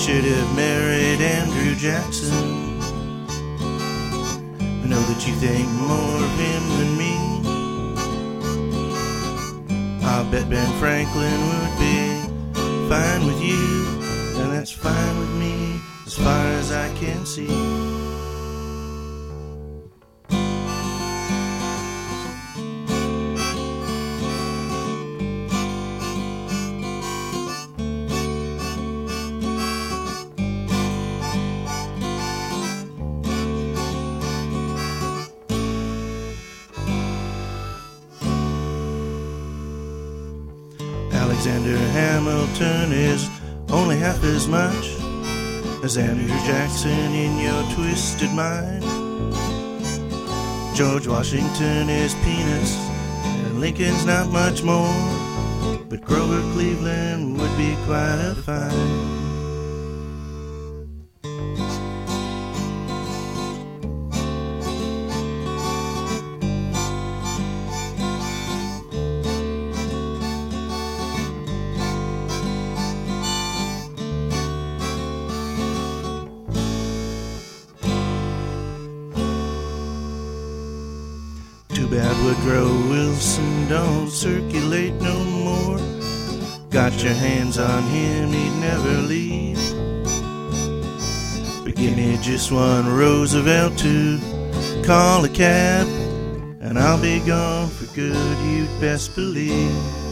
should have married Andrew Jackson. I know that you think more of him than me. I'll bet Ben Franklin would be fine with you, and that's fine with me as far as I can see. Alexander Hamilton is only half as much as Andrew Jackson in your twisted mind. George Washington is peanuts and Lincoln's not much more, but Grover Cleveland would be quite a find. Too bad Woodrow Wilson don't circulate no more. Got your hands on him, he'd never leave. But give me just one Roosevelt to call a cab, and I'll be gone for good, you'd best believe.